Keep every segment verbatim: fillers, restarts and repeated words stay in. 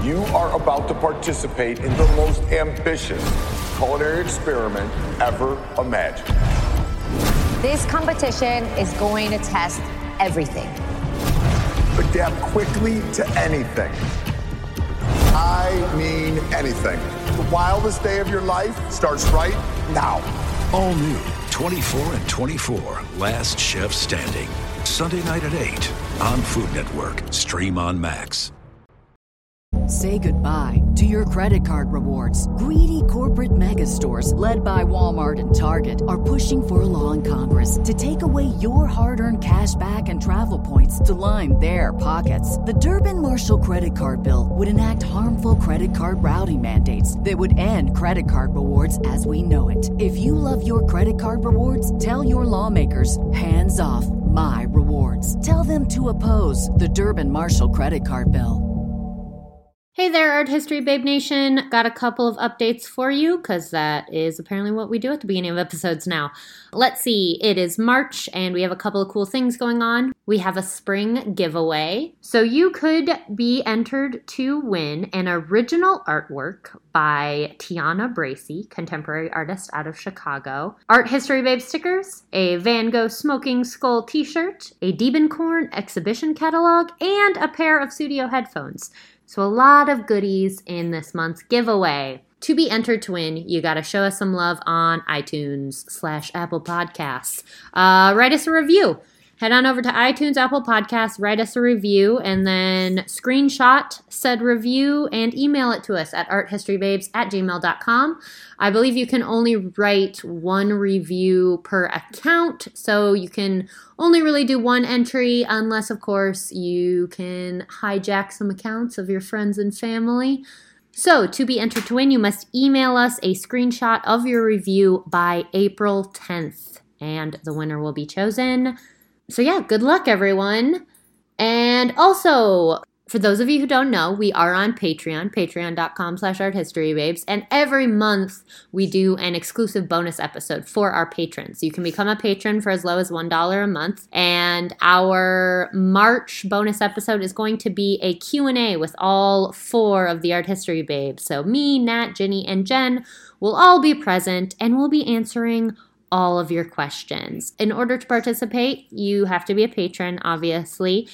You are about to participate in the most ambitious culinary experiment ever imagined. This competition is going to test everything. Adapt quickly to anything. I mean anything. The wildest day of your life starts right now. All new, twenty-four and twenty-four, Last Chef Standing. Sunday night at eight on Food Network. Stream on Max. Say goodbye to your credit card rewards. Greedy corporate mega stores, led by Walmart and Target, are pushing for a law in Congress to take away your hard-earned cash back and travel points to line their pockets. The Durbin-Marshall credit card bill would enact harmful credit card routing mandates that would end credit card rewards as we know it. If you love your credit card rewards, tell your lawmakers, hands off my rewards. Tell them to oppose the Durbin-Marshall credit card bill. Hey there, Art History Babe Nation. Got a couple of updates for you, because that is apparently what we do at the beginning of episodes now. Let's see, it is March, and we have a couple of cool things going on. We have a spring giveaway. So you could be entered to win an original artwork by Tiana Bracey, contemporary artist out of Chicago, Art History Babe stickers, a Van Gogh Smoking Skull t-shirt, a Diebenkorn exhibition catalog, and a pair of studio headphones. So a lot of goodies in this month's giveaway. To be entered to win, you got to show us some love on iTunes slash Apple Podcasts. Uh, write us a review. Head on over to iTunes, Apple Podcasts, write us a review, and then screenshot said review and email it to us at arthistorybabes at gmail dot com. I believe you can only write one review per account, so you can only really do one entry unless, of course, you can hijack some accounts of your friends and family. So, to be entered to win, you must email us a screenshot of your review by April tenth, and the winner will be chosen. So yeah, good luck, everyone. And also, for those of you who don't know, we are on Patreon, patreon.com slash arthistorybabes, and every month we do an exclusive bonus episode for our patrons. You can become a patron for as low as one dollar a month, and our March bonus episode is going to be a Q and A with all four of the Art History Babes. So me, Nat, Ginny, and Jen will all be present, and we'll be answering all of your questions. In order to participate, you have to be a patron, obviously,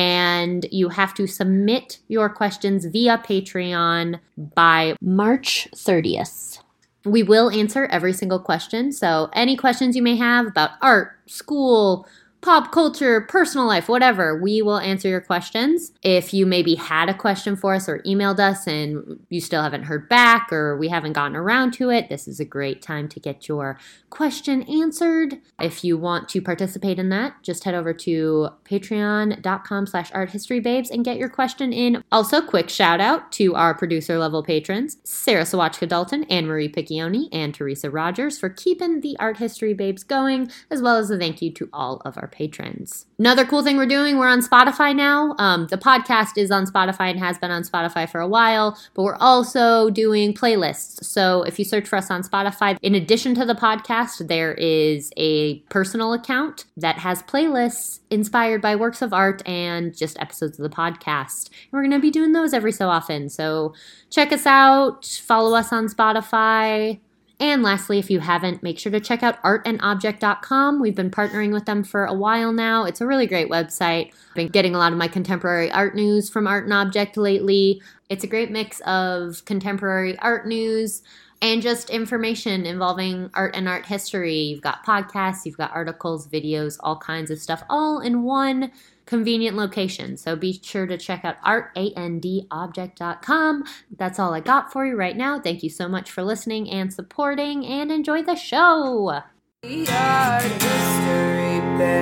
and you have to submit your questions via Patreon by March thirtieth. We will answer every single question, so any questions you may have about art, school, pop culture, personal life, whatever, we will answer your questions. If you maybe had a question for us or emailed us and you still haven't heard back or we haven't gotten around to it, this is a great time to get your question answered. If you want to participate in that, just head over to patreon.com slash arthistorybabes and get your question in. Also, quick shout out to our producer level patrons, Sarah Sawachka Dalton, Anne-Marie Piccioni, and Teresa Rogers for keeping the Art History Babes going, as well as a thank you to all of our patrons. Another cool thing we're doing, we're on Spotify now. Um, the podcast is on Spotify and has been on Spotify for a while, but we're also doing playlists. So if you search for us on Spotify, in addition to the podcast, there is a personal account that has playlists inspired by works of art and just episodes of the podcast. And we're going to be doing those every so often. So check us out, follow us on Spotify. And lastly, if you haven't, make sure to check out art and object dot com. We've been partnering with them for a while now. It's a really great website. I've been getting a lot of my contemporary art news from Art and Object lately. It's a great mix of contemporary art news and just information involving art and art history. You've got podcasts, you've got articles, videos, all kinds of stuff, all in one convenient location. So be sure to check out art and object dot com. That's all I got for you right now. Thank you so much for listening and supporting, and enjoy the show. The Art History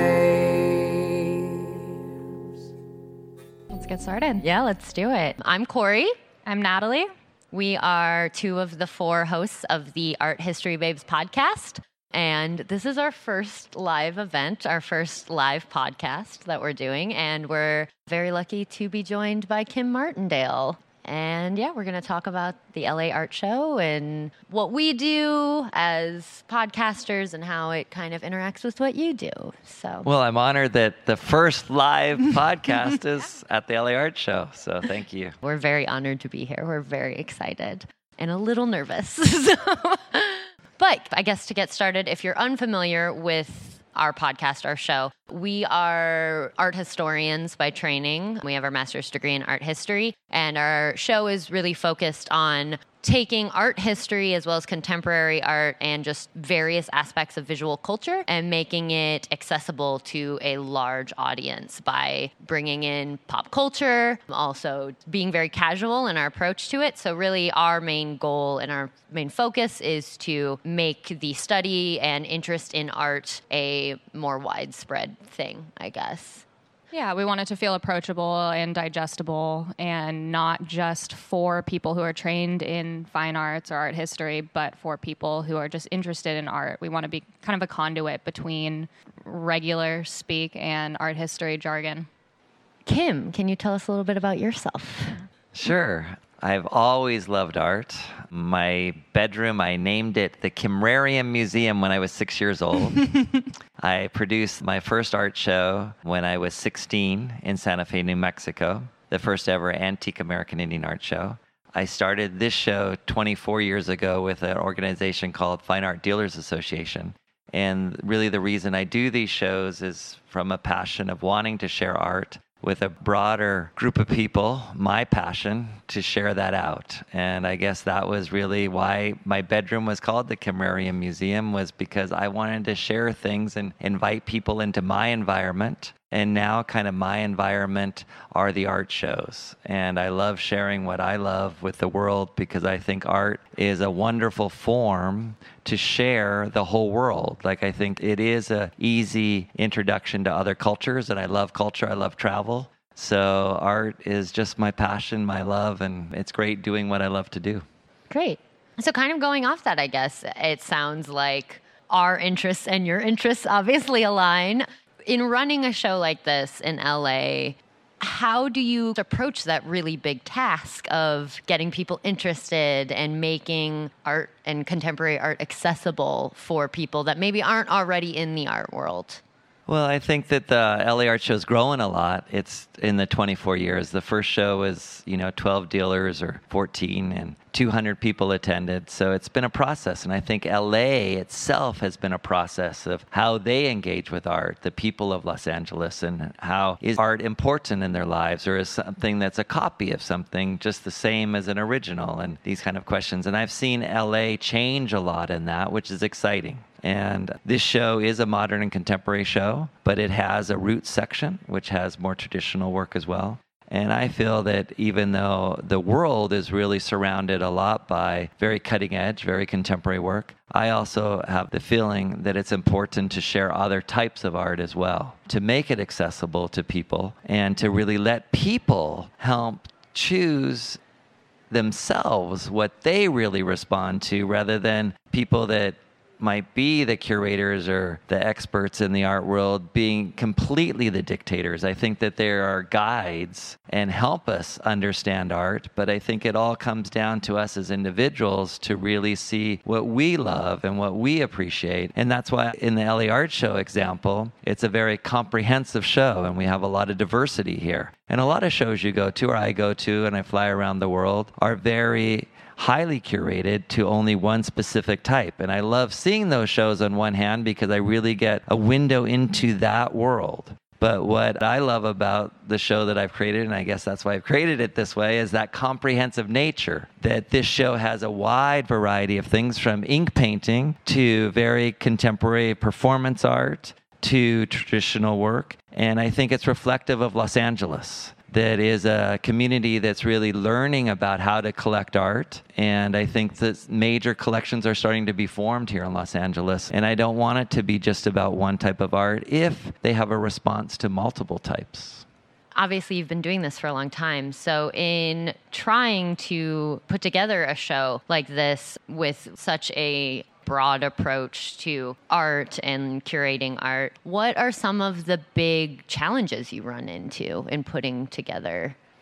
Babes. Let's get started. Yeah, let's do it. I'm Corey. I'm Natalie. We are two of the four hosts of the Art History Babes podcast. And this is our first live event, our first live podcast that we're doing. And we're very lucky to be joined by Kim Martindale. And yeah, we're going to talk about the L A Art Show and what we do as podcasters and how it kind of interacts with what you do. So, well, I'm honored that the first live podcast is at the L A Art Show. So thank you. We're very honored to be here. We're very excited and a little nervous. so, but I guess to get started, if you're unfamiliar with our podcast, our show, we are art historians by training. We have our master's degree in art history, and our show is really focused on taking art history as well as contemporary art and just various aspects of visual culture and making it accessible to a large audience by bringing in pop culture, also being very casual in our approach to it. So really our main goal and our main focus is to make the study and interest in art a more widespread thing, I guess. Yeah, we want it to feel approachable and digestible and not just for people who are trained in fine arts or art history, but for people who are just interested in art. We want to be kind of a conduit between regular speak and art history jargon. Kim, can you tell us a little bit about yourself? Sure. I've always loved art. My bedroom, I named it the Kimrarium Museum when I was six years old. I produced my first art show when I was sixteen in Santa Fe, New Mexico, the first ever Antique American Indian Art Show. I started this show twenty-four years ago with an organization called Fine Art Dealers Association. And really the reason I do these shows is from a passion of wanting to share art with a broader group of people, my passion to share that out. And I guess that was really why my bedroom was called the Kimrarium Museum, was because I wanted to share things and invite people into my environment. And now kind of my environment are the art shows. And I love sharing what I love with the world because I think art is a wonderful form to share the whole world. Like I think it is a easy introduction to other cultures, and I love culture, I love travel. So art is just my passion, my love, and it's great doing what I love to do. Great. So kind of going off that, I guess, it sounds like our interests and your interests obviously align. In running a show like this in L A, how do you approach that really big task of getting people interested and making art and contemporary art accessible for people that maybe aren't already in the art world? Well, I think that the L A Art Show is growing a lot. It's in the twenty-four years. The first show was, you know, twelve dealers or fourteen, and two hundred people attended. So it's been a process. And I think L A itself has been a process of how they engage with art, the people of Los Angeles, and how is art important in their lives, or is something that's a copy of something just the same as an original, and these kind of questions. And I've seen L A change a lot in that, which is exciting. And this show is a modern and contemporary show, but it has a roots section, which has more traditional work as well. And I feel that even though the world is really surrounded a lot by very cutting edge, very contemporary work, I also have the feeling that it's important to share other types of art as well, to make it accessible to people and to really let people help choose themselves what they really respond to, rather than people that might be the curators or the experts in the art world being completely the dictators. I think that there are guides and help us understand art, but I think it all comes down to us as individuals to really see what we love and what we appreciate. And that's why in the L A Art Show example, it's a very comprehensive show, and we have a lot of diversity here. And a lot of shows you go to, or I go to, and I fly around the world, are very highly curated to only one specific type. And I love seeing those shows on one hand because I really get a window into that world. But what I love about the show that I've created, and I guess that's why I've created it this way, is that comprehensive nature, that this show has a wide variety of things, from ink painting to very contemporary performance art to traditional work. And I think it's reflective of Los Angeles. That is a community that's really learning about how to collect art. And I think that major collections are starting to be formed here in Los Angeles. And I don't want it to be just about one type of art if they have a response to multiple types. Obviously, you've been doing this for a long time. So in trying to put together a show like this with such a broad approach to art and curating art, what are some of the big challenges you run into in putting together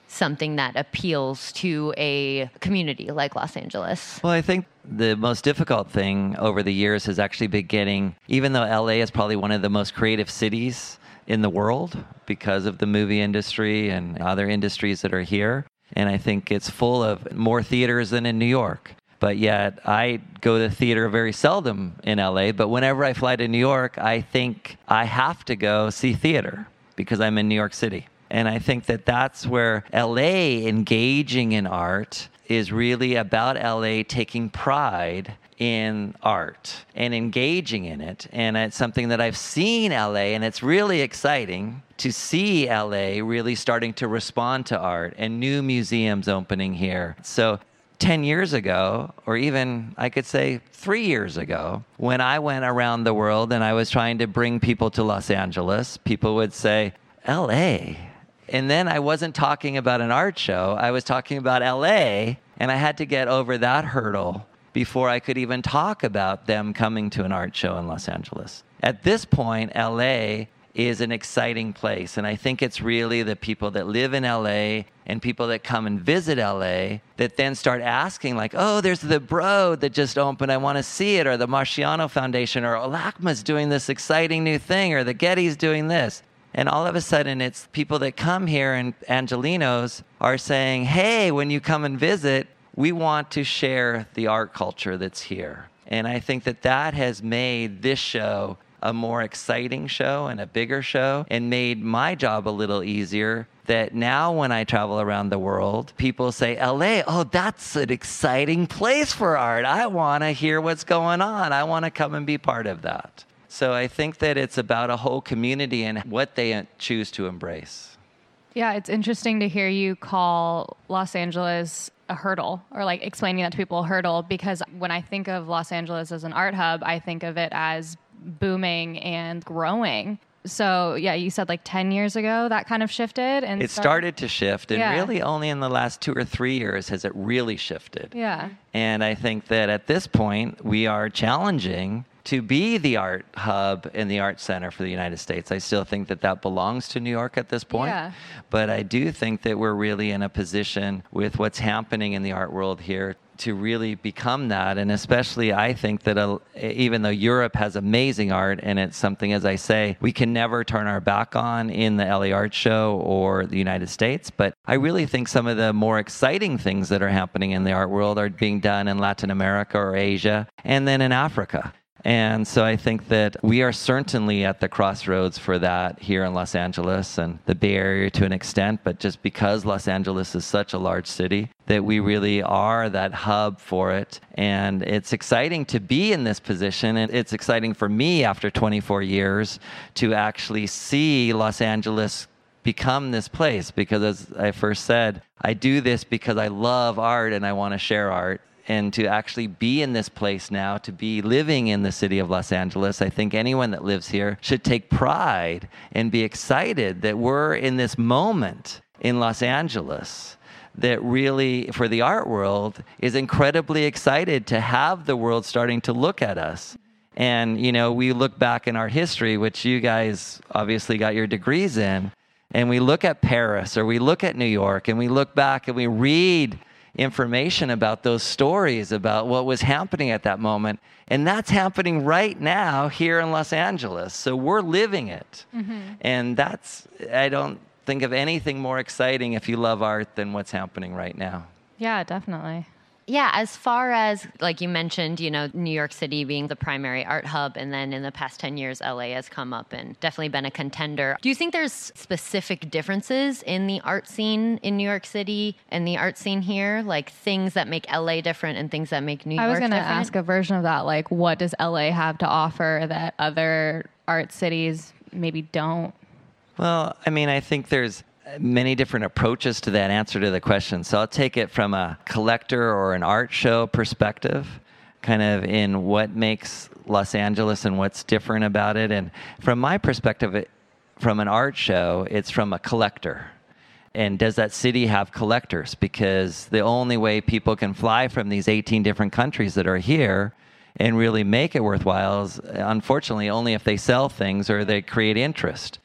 something that appeals to a community like Los Angeles? Well, I think the most difficult thing over the years has actually been getting, even though L A is probably one of the most creative cities in the world because of the movie industry and other industries that are here. And I think it's full of more theaters than in New York. But yet I go to the theater very seldom in L A. But whenever I fly to New York, I think I have to go see theater because I'm in New York City. And I think that that's where L A engaging in art is really about L A taking pride in art and engaging in it. And it's something that I've seen L A, and it's really exciting to see L A really starting to respond to art and new museums opening here. So ten years ago, or even I could say three years ago, when I went around the world and I was trying to bring people to Los Angeles, people would say, L A? And then I wasn't talking about an art show, I was talking about L A, and I had to get over that hurdle before I could even talk about them coming to an art show in Los Angeles. At this point, L A is an exciting place, and I think it's really the people that live in L A and people that come and visit L A that then start asking like, oh, there's the Broad that just opened, I want to see it, or the Marciano Foundation, or LACMA's doing this exciting new thing, or the Getty's doing this. And all of a sudden, it's people that come here, and Angelenos are saying, hey, when you come and visit, we want to share the art culture that's here. And I think that that has made this show a more exciting show and a bigger show, and made my job a little easier, that now when I travel around the world, people say, L A, oh, that's an exciting place for art. I want to hear what's going on. I want to come and be part of that. So I think that it's about a whole community and what they choose to embrace. Yeah, it's interesting to hear you call Los Angeles a hurdle, or like explaining that to people, a hurdle, because when I think of Los Angeles as an art hub, I think of it as booming and growing. So yeah, you said like ten years ago that kind of shifted, and it started to shift, and yeah. really only in the last two or three years has it really shifted. Yeah. And I think that at this point we are challenging to be the art hub and the art center for the United States. I still think that that belongs to New York at this point. Yeah. But I do think that we're really in a position with what's happening in the art world here to really become that. And especially I think that uh, even though Europe has amazing art, and it's something, as I say, we can never turn our back on in the L A Art Show or the United States, but I really think some of the more exciting things that are happening in the art world are being done in Latin America or Asia, and then in Africa. And so I think that we are certainly at the crossroads for that here in Los Angeles and the Bay Area to an extent, but just because Los Angeles is such a large city, that we really are that hub for it. And it's exciting to be in this position. And it's exciting for me after twenty-four years to actually see Los Angeles become this place, because as I first said, I do this because I love art and I want to share art. And to actually be in this place now, to be living in the city of Los Angeles, I think anyone that lives here should take pride and be excited that we're in this moment in Los Angeles that really, for the art world, is incredibly excited to have the world starting to look at us. And, you know, we look back in our history, which you guys obviously got your degrees in, and we look at Paris or we look at New York, and we look back and we read information about those stories about what was happening at that moment. And that's happening right now here in Los Angeles. So we're living it. Mm-hmm. And that's, I don't think of anything more exciting if you love art than what's happening right now. Yeah, definitely. Yeah, as far as, like you mentioned, you know, New York City being the primary art hub, and then in the past ten years, L A has come up and definitely been a contender. Do you think there's specific differences in the art scene in New York City and the art scene here? Like things that make L A different and things that make New York different? I was going to ask a version of that. Like, what does L A have to offer that other art cities maybe don't? Well, I mean, I think there's many different approaches to that answer to the question. So I'll take it from a collector or an art show perspective, kind of in what makes Los Angeles and what's different about it. And from my perspective, it, from an art show, it's from a collector. And does that city have collectors? Because the only way people can fly from these eighteen different countries that are here and really make it worthwhile is, unfortunately, only if they sell things or they create interest.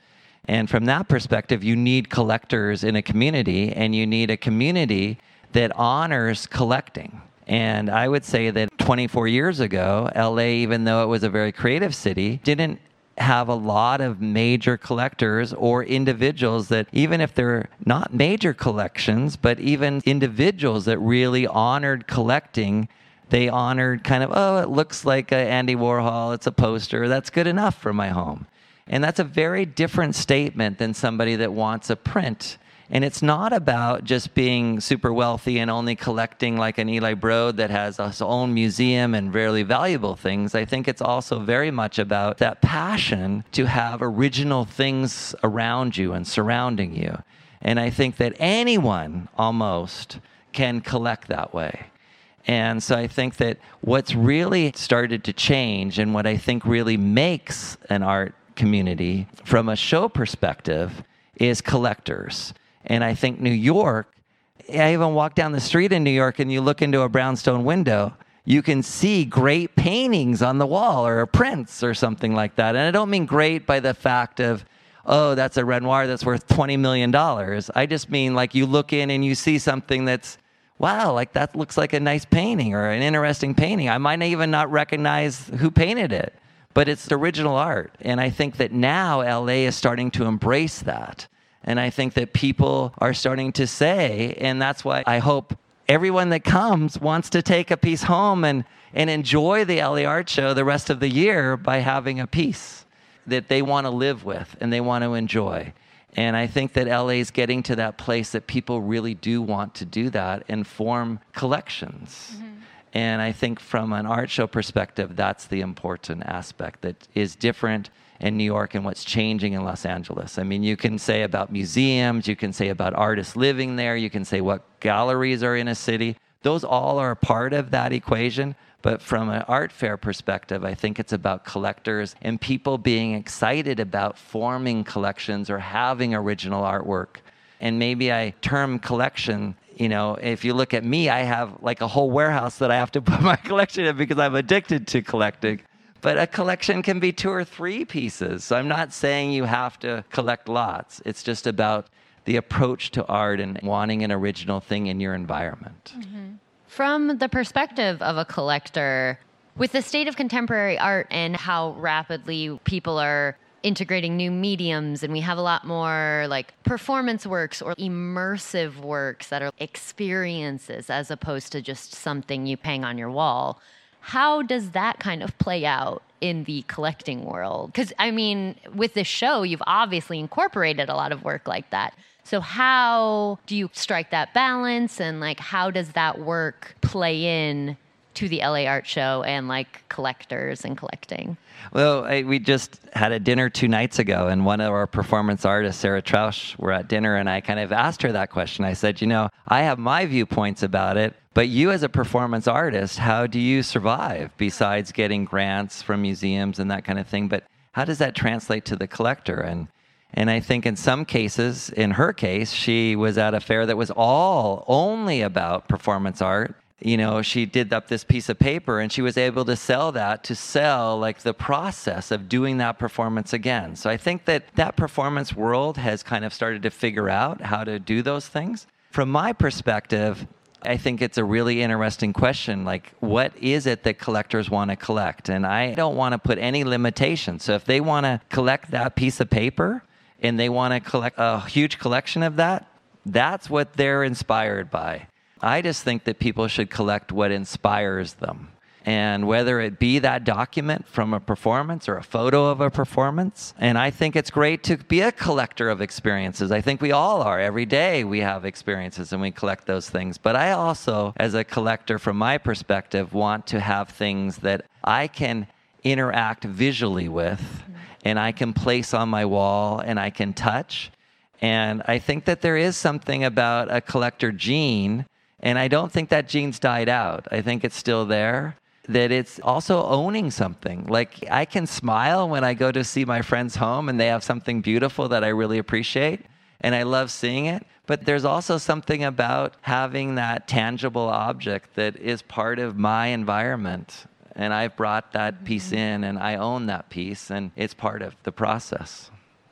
And from that perspective, you need collectors in a community, and you need a community that honors collecting. And I would say that twenty-four years ago, L A, even though it was a very creative city, didn't have a lot of major collectors or individuals that, even if they're not major collections, but even individuals that really honored collecting. They honored kind of, oh, it looks like a Andy Warhol, it's a poster, that's good enough for my home. And that's a very different statement than somebody that wants a print. And it's not about just being super wealthy and only collecting like an Eli Broad that has his own museum and really valuable things. I think it's also very much about that passion to have original things around you and surrounding you. And I think that anyone almost can collect that way. And so I think that what's really started to change, and what I think really makes an art community from a show perspective, is collectors. And I think New York, I even walk down the street in New York and you look into a brownstone window, you can see great paintings on the wall or prints or something like that. And I don't mean great by the fact of, oh, that's a Renoir that's worth twenty million dollars. I just mean like you look in and you see something that's, wow, like that looks like a nice painting or an interesting painting. I might even not recognize who painted it, but it's original art. And I think that now L A is starting to embrace that. And I think that people are starting to say, and that's why I hope everyone that comes wants to take a piece home and, and enjoy the L A Art Show the rest of the year by having a piece that they want to live with and they want to enjoy. And I think that L A is getting to that place that people really do want to do that and form collections. Mm-hmm. And I think from an art show perspective, that's the important aspect that is different in New York and what's changing in Los Angeles. I mean, you can say about museums, you can say about artists living there, you can say what galleries are in a city. Those all are a part of that equation. But from an art fair perspective, I think it's about collectors and people being excited about forming collections or having original artwork. And maybe I term collection, you know, if you look at me, I have like a whole warehouse that I have to put my collection in because I'm addicted to collecting. But a collection can be two or three pieces. So I'm not saying you have to collect lots. It's just about the approach to art and wanting an original thing in your environment. Mm-hmm. From the perspective of a collector, with the state of contemporary art and how rapidly people are integrating new mediums, and we have a lot more like performance works or immersive works that are experiences as opposed to just something you hang on your wall, how does that kind of play out in the collecting world? Because, I mean, with this show, you've obviously incorporated a lot of work like that. So how do you strike that balance, and like how does that work play in to the L A Art Show and like collectors and collecting? Well, I, we just had a dinner two nights ago, and one of our performance artists, Sarah Trausch, were at dinner, and I kind of asked her that question. I said, you know, I have my viewpoints about it, but you as a performance artist, how do you survive besides getting grants from museums and that kind of thing? But how does that translate to the collector? And And I think in some cases, in her case, she was at a fair that was all only about performance art. You know, she did up this piece of paper and she was able to sell that to sell like the process of doing that performance again. So I think that that performance world has kind of started to figure out how to do those things. From my perspective, I think it's a really interesting question, like what is it that collectors want to collect? And I don't want to put any limitations. So if they want to collect that piece of paper, and they want to collect a huge collection of that, that's what they're inspired by. I just think that people should collect what inspires them. And whether it be that document from a performance or a photo of a performance. And I think it's great to be a collector of experiences. I think we all are. Every day we have experiences and we collect those things. But I also, as a collector from my perspective, want to have things that I can interact visually with, and I can place on my wall and I can touch. And I think that there is something about a collector gene, and I don't think that gene's died out. I think it's still there, that it's also owning something. Like I can smile when I go to see my friend's home and they have something beautiful that I really appreciate, and I love seeing it. But there's also something about having that tangible object that is part of my environment. And I've brought that piece in, and I own that piece, and it's part of the process.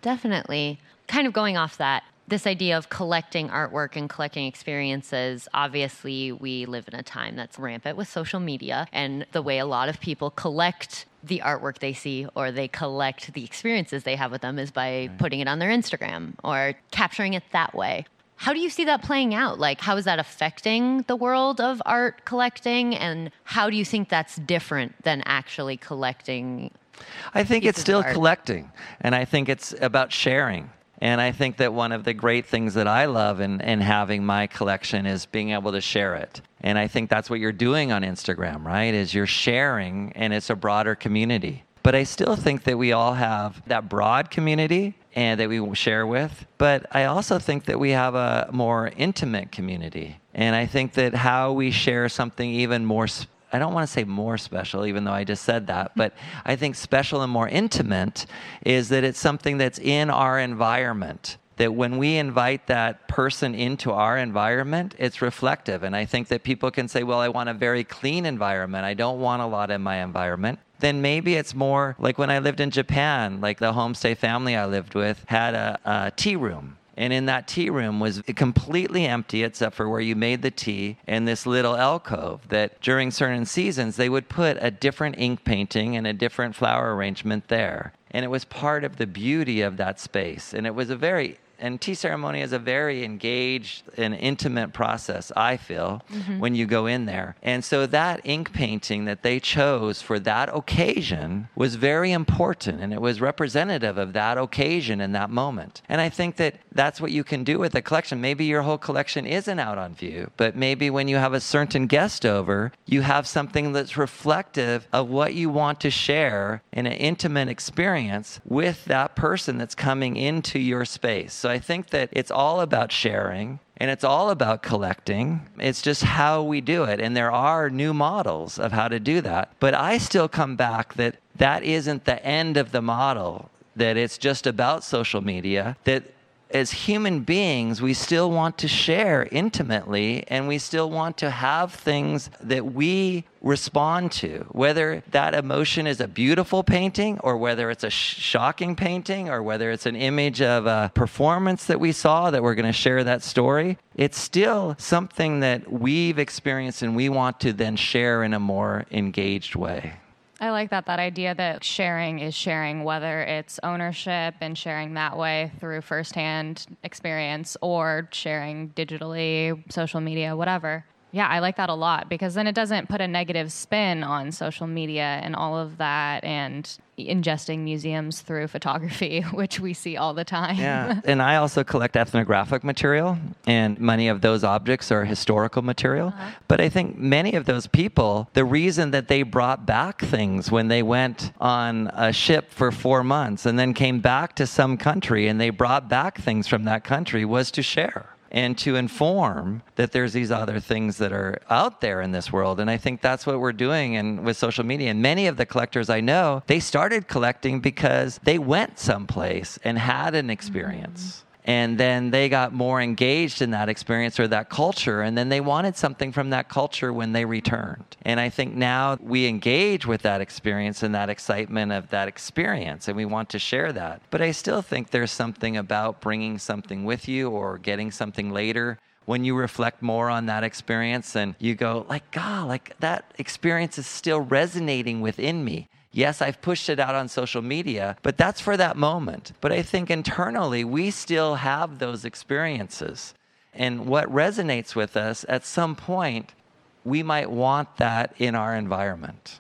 Definitely. Kind of going off that, this idea of collecting artwork and collecting experiences, obviously we live in a time that's rampant with social media, and the way a lot of people collect the artwork they see or they collect the experiences they have with them is by right. putting it on their Instagram or capturing it that way. How do you see that playing out? Like, how is that affecting the world of art collecting, and how do you think that's different than actually collecting? I think it's still collecting, and I think it's about sharing. And I think that one of the great things that I love in, in having my collection is being able to share it. And I think that's what you're doing on Instagram, right? Is you're sharing, and it's a broader community. But I still think that we all have that broad community and that we share with. But I also think that we have a more intimate community. And I think that how we share something even more sp- I don't want to say more special, even though I just said that, but I think special and more intimate is that it's something that's in our environment. That when we invite that person into our environment, it's reflective. And I think that people can say, well, I want a very clean environment. I don't want a lot in my environment. Then maybe it's more like when I lived in Japan, like the homestay family I lived with had a, a tea room. And in that tea room was completely empty except for where you made the tea and this little alcove that during certain seasons they would put a different ink painting and a different flower arrangement there. And it was part of the beauty of that space. And it was a very, and tea ceremony is a very engaged and intimate process, I feel, mm-hmm. when you go in there. And so that ink painting that they chose for that occasion was very important, and it was representative of that occasion and that moment. And I think that that's what you can do with a collection. Maybe your whole collection isn't out on view, but maybe when you have a certain guest over, you have something that's reflective of what you want to share in an intimate experience with that person that's coming into your space. So I think that it's all about sharing and it's all about collecting. It's just how we do it. And there are new models of how to do that. But I still come back that that isn't the end of the model, that it's just about social media, that as human beings, we still want to share intimately, and we still want to have things that we respond to, whether that emotion is a beautiful painting or whether it's a sh- shocking painting or whether it's an image of a performance that we saw that we're going to share that story. It's still something that we've experienced and we want to then share in a more engaged way. I like that, that idea that sharing is sharing, whether it's ownership and sharing that way through firsthand experience or sharing digitally, social media, whatever. Yeah, I like that a lot because then it doesn't put a negative spin on social media and all of that and ingesting museums through photography, which we see all the time. Yeah, and I also collect ethnographic material, and many of those objects are historical material. Uh-huh. But I think many of those people, the reason that they brought back things when they went on a ship for four months and then came back to some country and they brought back things from that country was to share and to inform that there's these other things that are out there in this world. And I think that's what we're doing and with social media. And many of the collectors I know, they started collecting because they went someplace and had an experience. Mm-hmm. And then they got more engaged in that experience or that culture, and then they wanted something from that culture when they returned. And I think now we engage with that experience and that excitement of that experience, and we want to share that. But I still think there's something about bringing something with you or getting something later when you reflect more on that experience and you go, like, God, like that experience is still resonating within me. Yes, I've pushed it out on social media, but that's for that moment. But I think internally, we still have those experiences. And what resonates with us, at some point, we might want that in our environment.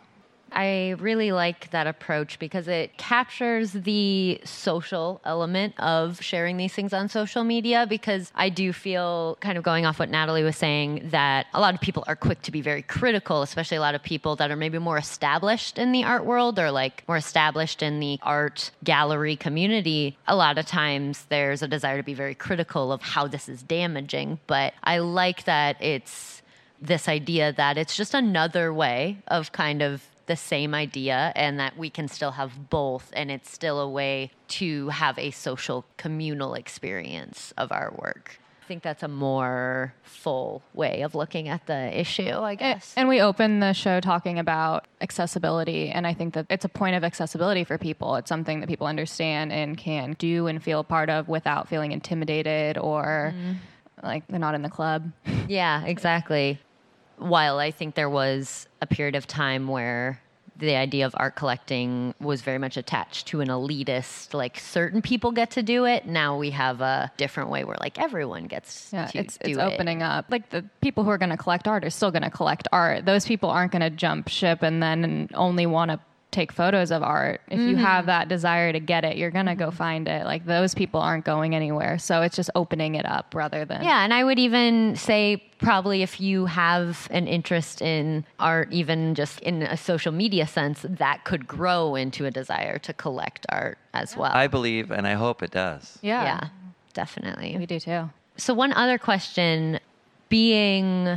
I really like that approach because it captures the social element of sharing these things on social media, because I do feel, kind of going off what Natalie was saying, that a lot of people are quick to be very critical, especially a lot of people that are maybe more established in the art world or like more established in the art gallery community. A lot of times there's a desire to be very critical of how this is damaging, but I like that it's this idea that it's just another way of kind of the same idea, and that we can still have both, and it's still a way to have a social communal experience of our work. think that's a more full way of looking at the issue, I guess. And we opened the show talking about accessibility, and I think that it's a point of accessibility for people. It's something that people understand and can do and feel part of without feeling intimidated or mm. like they're not in the club. Yeah, exactly. While I think there was a period of time where the idea of art collecting was very much attached to an elitist, like certain people get to do it. Now we have a different way where like everyone gets yeah, to it's, do it's it. opening up. Like the people who are going to collect art are still going to collect art. Those people aren't going to jump ship and then only want to take photos of art. If mm-hmm. you have that desire to get it, you're going to go find it. Like those people aren't going anywhere. So it's just opening it up rather than... Yeah, and I would even say probably if you have an interest in art, even just in a social media sense, that could grow into a desire to collect art as well. I believe, and I hope it does. Yeah. Yeah, definitely. We do too. So one other question, being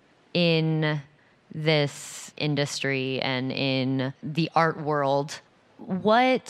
in this industry and in the art world, what,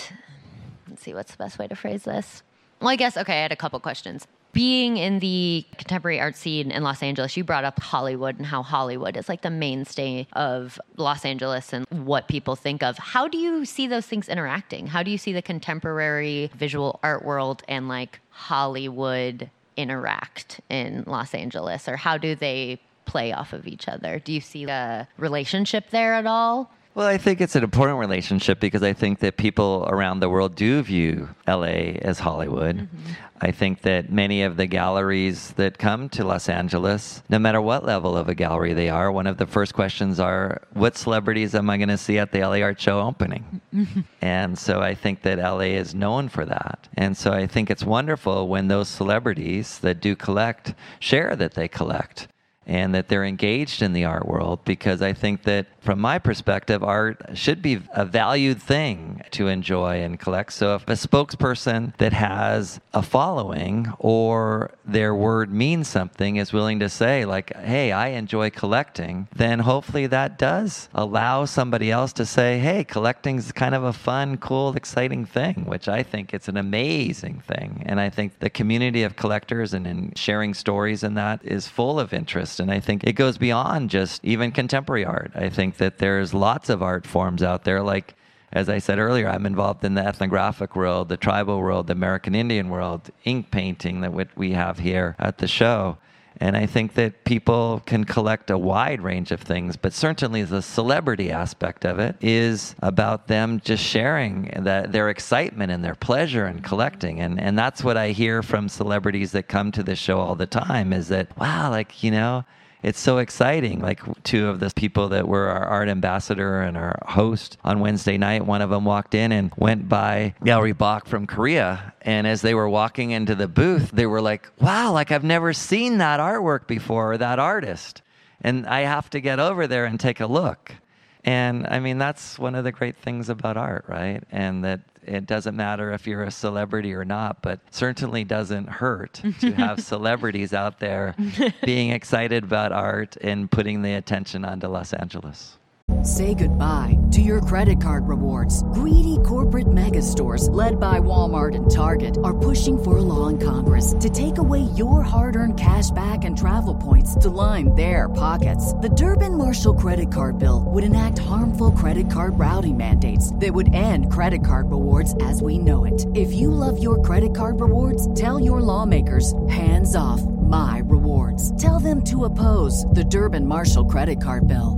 let's see, what's the best way to phrase this? Well, I guess, okay, I had a couple questions. Being in the contemporary art scene in Los Angeles, you brought up Hollywood and how Hollywood is like the mainstay of Los Angeles and what people think of. How do you see those things interacting? How do you see the contemporary visual art world and like Hollywood interact in Los Angeles? Or how do they play off of each other? Do you see a relationship there at all? Well, I think it's an important relationship because I think that people around the world do view L A as Hollywood. Mm-hmm. I think that many of the galleries that come to Los Angeles, no matter what level of a gallery they are, one of the first questions are, what celebrities am I going to see at the L A Art Show opening? Mm-hmm. And so I think that L A is known for that. And so I think it's wonderful when those celebrities that do collect share that they collect, and that they're engaged in the art world, because I think that from my perspective, art should be a valued thing to enjoy and collect. So if a spokesperson that has a following or their word means something is willing to say like, hey, I enjoy collecting, then hopefully that does allow somebody else to say, hey, collecting's kind of a fun, cool, exciting thing, which I think it's an amazing thing. And I think the community of collectors and in sharing stories in that is full of interest. And I think it goes beyond just even contemporary art. I think that there's lots of art forms out there. Like, as I said earlier, I'm involved in the ethnographic world, the tribal world, the American Indian world, ink painting that we have here at the show. And I think that people can collect a wide range of things, but certainly the celebrity aspect of it is about them just sharing that their excitement and their pleasure in collecting. And and that's what I hear from celebrities that come to the show all the time is that, wow, like, you know, it's so exciting. Like two of the people that were our art ambassador and our host on Wednesday night, one of them walked in and went by Gallery Bach from Korea. And as they were walking into the booth, they were like, wow, like I've never seen that artwork before or that artist. And I have to get over there and take a look. And I mean, that's one of the great things about art, right? And that it doesn't matter if you're a celebrity or not, but certainly doesn't hurt to have celebrities out there being excited about art and putting the attention onto Los Angeles. Say goodbye to your credit card rewards. Greedy corporate mega stores, led by Walmart and Target, are pushing for a law in Congress to take away your hard-earned cash back and travel points to line their pockets. The Durbin-Marshall credit card bill would enact harmful credit card routing mandates that would end credit card rewards as we know it. If you love your credit card rewards, tell your lawmakers, hands off my rewards. Tell them to oppose the Durbin-Marshall credit card bill.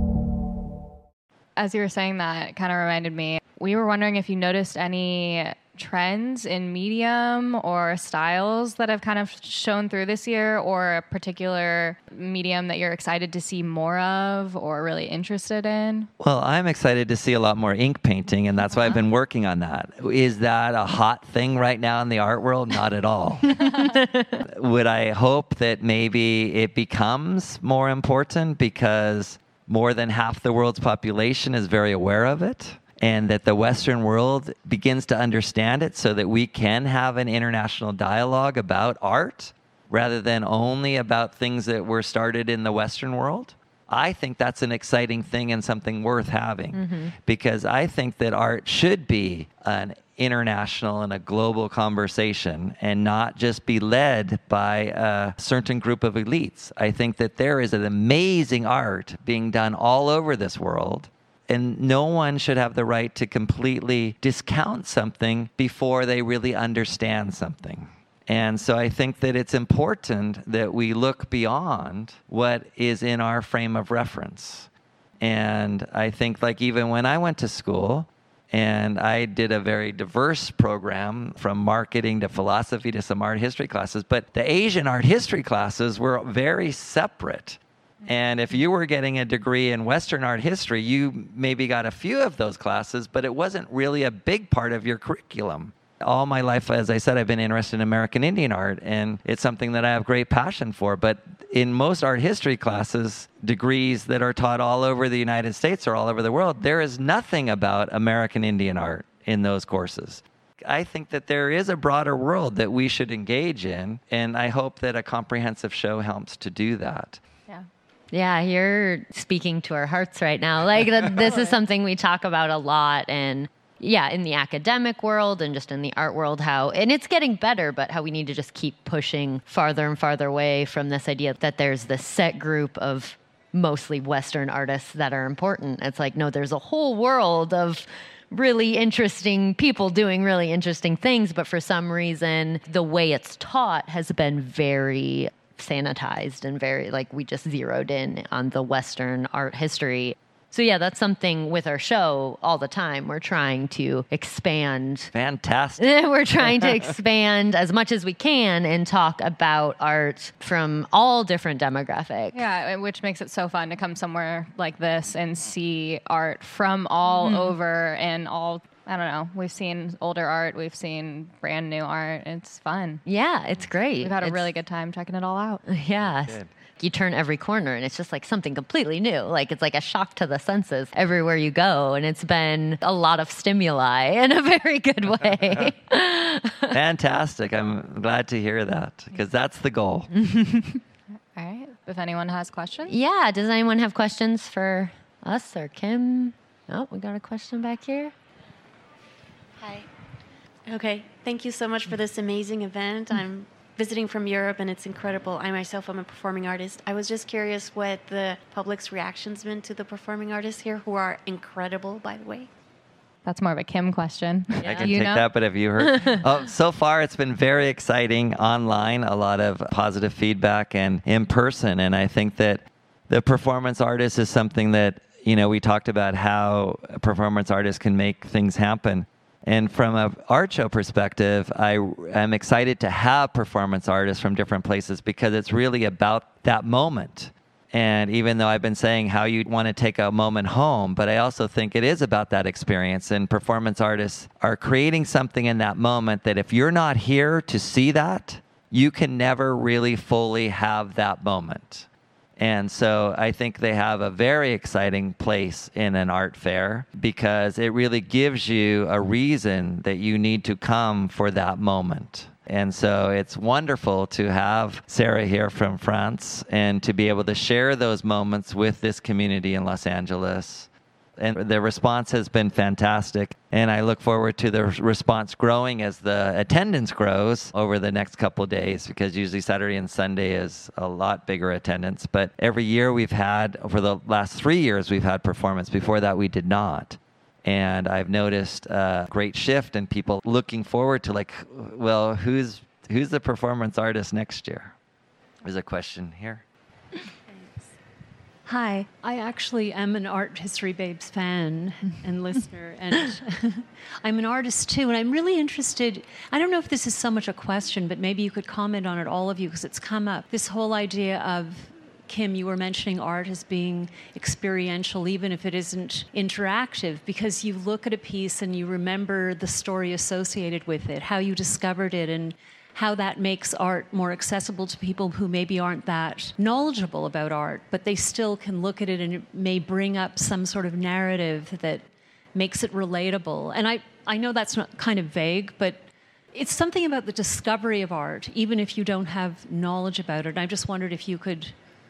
As you were saying that, it kind of reminded me, we were wondering if you noticed any trends in medium or styles that have kind of shown through this year, or a particular medium that you're excited to see more of or really interested in? Well, I'm excited to see a lot more ink painting, and that's why I've been working on that. Is that a hot thing right now in the art world? Not at all. Would I hope that maybe it becomes more important because more than half the world's population is very aware of it, and that the Western world begins to understand it so that we can have an international dialogue about art rather than only about things that were started in the Western world? I think that's an exciting thing and something worth having Mm-hmm. because I think that art should be an international and a global conversation and not just be led by a certain group of elites. I think that there is an amazing art being done all over this world, and no one should have the right to completely discount something before they really understand something. And so I think that it's important that we look beyond what is in our frame of reference. And I think, like, even when I went to school, and I did a very diverse program from marketing to philosophy to some art history classes, but the Asian art history classes were very separate. And if you were getting a degree in Western art history, you maybe got a few of those classes, but it wasn't really a big part of your curriculum. All my life, as I said, I've been interested in American Indian art, and it's something that I have great passion for. But in most art history classes, degrees that are taught all over the United States or all over the world, there is nothing about American Indian art in those courses. I think that there is a broader world that we should engage in, and I hope that a comprehensive show helps to do that. Yeah. Yeah, you're speaking to our hearts right now. Like, th- this is something we talk about a lot, and yeah, in the academic world and just in the art world, how, and it's getting better, but how we need to just keep pushing farther and farther away from this idea that there's this set group of mostly Western artists that are important. It's like, no, there's a whole world of really interesting people doing really interesting things, but for some reason, the way it's taught has been very sanitized and very, like, we just zeroed in on the Western art history. So yeah, that's something with our show all the time. We're trying to expand. Fantastic. We're trying to expand as much as we can and talk about art from all different demographics. Yeah, which makes it so fun to come somewhere like this and see art from all Mm. over and all, I don't know, we've seen older art, we've seen brand new art. It's fun. Yeah, it's great. We've had a It's- really good time checking it all out. Yeah. Good. You turn every corner and it's just like something completely new. Like, it's like a shock to the senses everywhere you go. And it's been a lot of stimuli in a very good way. Fantastic. I'm glad to hear that because that's the goal. All right. If anyone has questions. Yeah. Does anyone have questions for us or Kim? Oh, we got a question back here. Hi. Okay. Thank you so much for this amazing event. I'm visiting from Europe, and it's incredible. I myself am a performing artist. I was just curious what the public's reaction's been to the performing artists here, who are incredible, by the way. That's more of a Kim question. I can You take know? that, but have you heard? oh, so far, it's been very exciting online, a lot of positive feedback and in person. And I think that the performance artist is something that, you know, we talked about how performance artists can make things happen. And from an art show perspective, I am excited to have performance artists from different places because it's really about that moment. And even though I've been saying how you want to take a moment home, but I also think it is about that experience. And performance artists are creating something in that moment that if you're not here to see that, you can never really fully have that moment. And so I think they have a very exciting place in an art fair because it really gives you a reason that you need to come for that moment. And so it's wonderful to have Sarah here from France and to be able to share those moments with this community in Los Angeles. And the response has been fantastic. And I look forward to the response growing as the attendance grows over the next couple of days, because usually Saturday and Sunday is a lot bigger attendance. But every year we've had, for the last three years, we've had performance. Before that, we did not. And I've noticed a great shift in people looking forward to, like, well, who's who's the performance artist next year? There's a question here. Hi, I actually am an Art History Babes fan and listener, and I'm an artist too, and I'm really interested. I don't know if this is so much a question, but maybe you could comment on it, all of you, because it's come up. This whole idea of, Kim, you were mentioning art as being experiential, even if it isn't interactive, because you look at a piece and you remember the story associated with it, how you discovered it, and how that makes art more accessible to people who maybe aren't that knowledgeable about art, but they still can look at it and it may bring up some sort of narrative that makes it relatable. And I, I know that's not kind of vague, but it's something about the discovery of art, even if you don't have knowledge about it. And I just wondered if you could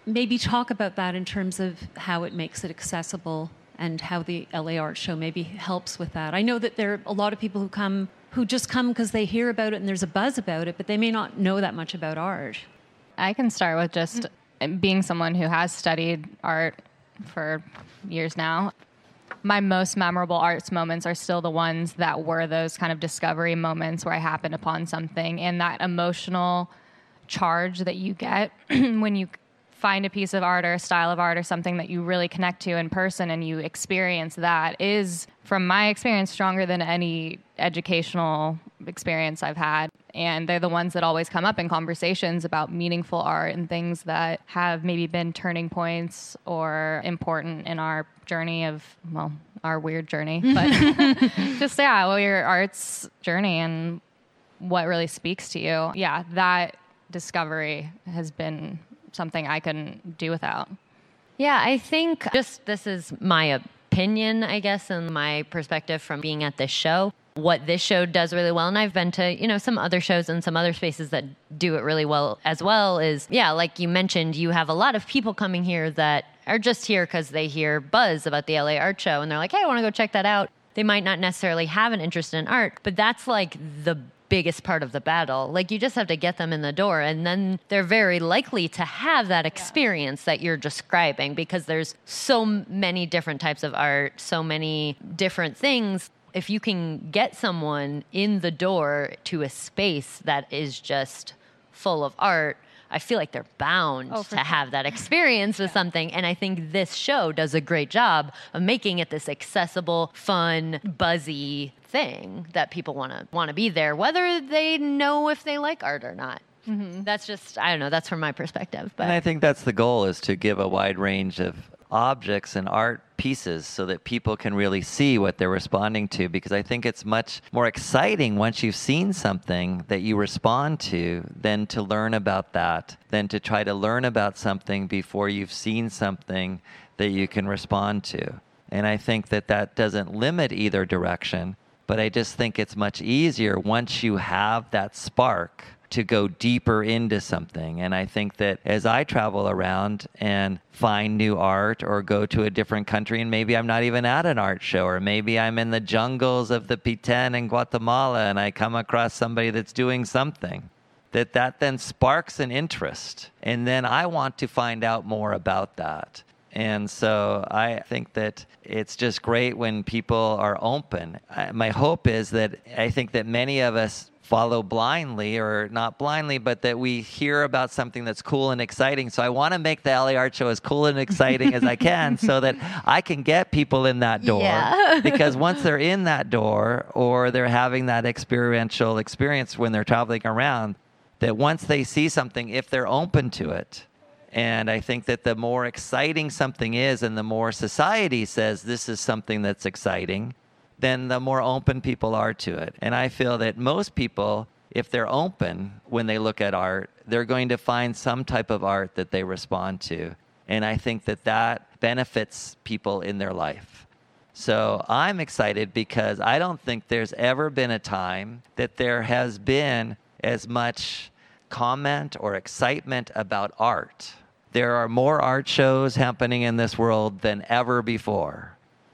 maybe talk about that in terms of how it makes it accessible and how the L A Art Show maybe helps with that. I know that there are a lot of people who come who just come because they hear about it and there's a buzz about it, but they may not know that much about art. I can start with just being someone who has studied art for years now. My most memorable arts moments are still the ones that were those kind of discovery moments where I happened upon something, and that emotional charge that you get when you find a piece of art or a style of art or something that you really connect to in person and you experience that is, from my experience, stronger than any educational experience I've had. And they're the ones that always come up in conversations about meaningful art and things that have maybe been turning points or important in our journey of, well, our weird journey, but just, yeah, well, your art's journey and what really speaks to you. Yeah, that discovery has been something I couldn't do without. Yeah, I think just this is my opinion, I guess, and my perspective from being at this show. What this show does really well, and I've been to, you know, some other shows and some other spaces that do it really well as well, is, yeah, like you mentioned, you have a lot of people coming here that are just here because they hear buzz about the L A Art Show, and they're like, hey, I want to go check that out. They might not necessarily have an interest in art, but that's like the biggest part of the battle. Like, you just have to get them in the door, and then they're very likely to have that experience that you're describing, because there's so many different types of art, so many different things. If you can get someone in the door to a space that is just full of art, I feel like they're bound oh, to sure. have that experience with yeah. something. And I think this show does a great job of making it this accessible, fun, buzzy thing that people want to want to be there, whether they know if they like art or not. Mm-hmm. That's just, I don't know, that's from my perspective. But And I think that's the goal, is to give a wide range of objects and art pieces so that people can really see what they're responding to, because I think it's much more exciting once you've seen something that you respond to than to learn about that, than to try to learn about something before you've seen something that you can respond to. And I think that that doesn't limit either direction, but I just think it's much easier once you have that spark to go deeper into something. And I think that as I travel around and find new art, or go to a different country, and maybe I'm not even at an art show, or maybe I'm in the jungles of the Petén in Guatemala and I come across somebody that's doing something, that that then sparks an interest. And then I want to find out more about that. And so I think that it's just great when people are open. I, my hope is that I think that many of us follow blindly, or not blindly, but that we hear about something that's cool and exciting. So I want to make the L A Art Show as cool and exciting as I can, so that I can get people in that door. Yeah. Because once they're in that door, or they're having that experiential experience when they're traveling around, that once they see something, if they're open to it, and I think that the more exciting something is, and the more society says this is something that's exciting, then the more open people are to it. And I feel that most people, if they're open when they look at art, they're going to find some type of art that they respond to. And I think that that benefits people in their life. So I'm excited because I don't think there's ever been a time that there has been as much comment or excitement about art. There are more art shows happening in this world than ever before.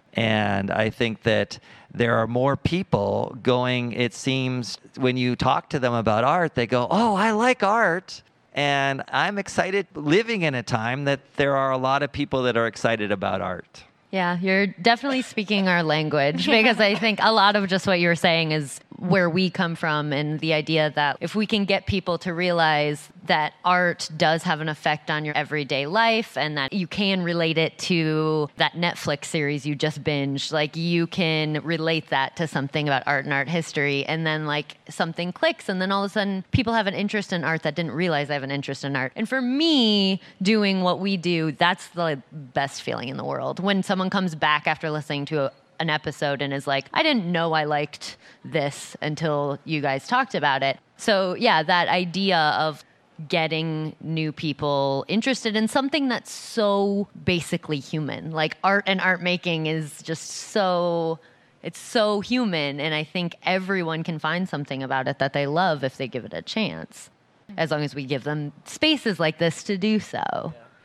And I think that there are more people going, it seems, when you talk to them about art, they go, oh, I like art. And I'm excited living in a time that there are a lot of people that are excited about art. Yeah, you're definitely speaking our language, because I think a lot of just what you were saying is where we come from, and the idea that if we can get people to realize that art does have an effect on your everyday life, and that you can relate it to that Netflix series you just binged, like you can relate that to something about art and art history, and then like something clicks, and then all of a sudden people have an interest in art that didn't realize they have an interest in art. And for me, doing what we do, that's the best feeling in the world. When someone comes back after listening to a an episode and is like, I didn't know I liked this until you guys talked about it. So yeah, that idea of getting new people interested in something that's so basically human, like art and art making is just so, it's so human. And I think everyone can find something about it that they love if they give it a chance, as long as we give them spaces like this to do so.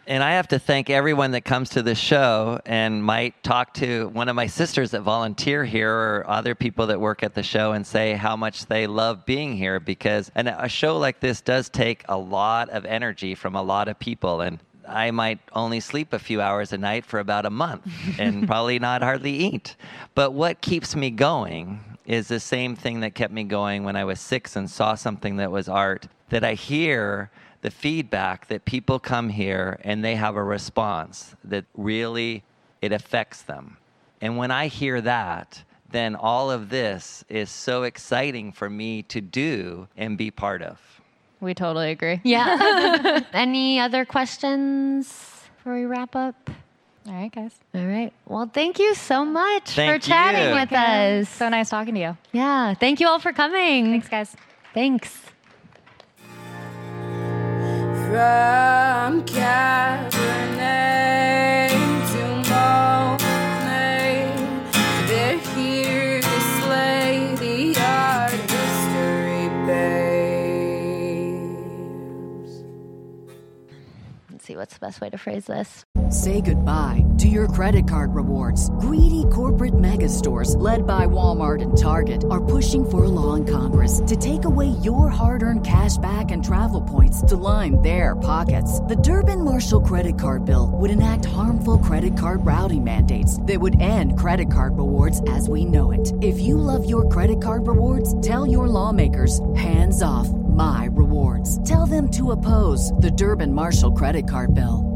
And I have to thank everyone that comes to the show and might talk to one of my sisters that volunteer here or other people that work at the show and say how much they love being here, because and a show like this does take a lot of energy from a lot of people. And I might only sleep a few hours a night for about a month and probably not hardly eat. But what keeps me going is the same thing that kept me going when I was six and saw something that was art, that I hear the feedback that people come here and they have a response that really, it affects them. And when I hear that, then all of this is so exciting for me to do and be part of. We totally agree. Yeah. Any other questions before we wrap up? All right, guys. All right. Well, thank you so much Thank for chatting you. with us. So nice talking to you. Yeah. Thank you all for coming. Thanks, guys. Thanks. From Cabernet to Monet, they're here to slay the art history babes. Let's see, what's the best way to phrase this? Say goodbye to your credit card rewards. Greedy corporate mega stores, led by Walmart and Target, are pushing for a law in Congress to take away your hard-earned cash back and travel points to line their pockets. The Durbin-Marshall credit card bill would enact harmful credit card routing mandates that would end credit card rewards as we know it. If you love your credit card rewards, tell your lawmakers, hands off my rewards. Tell them to oppose the Durbin-Marshall credit card bill.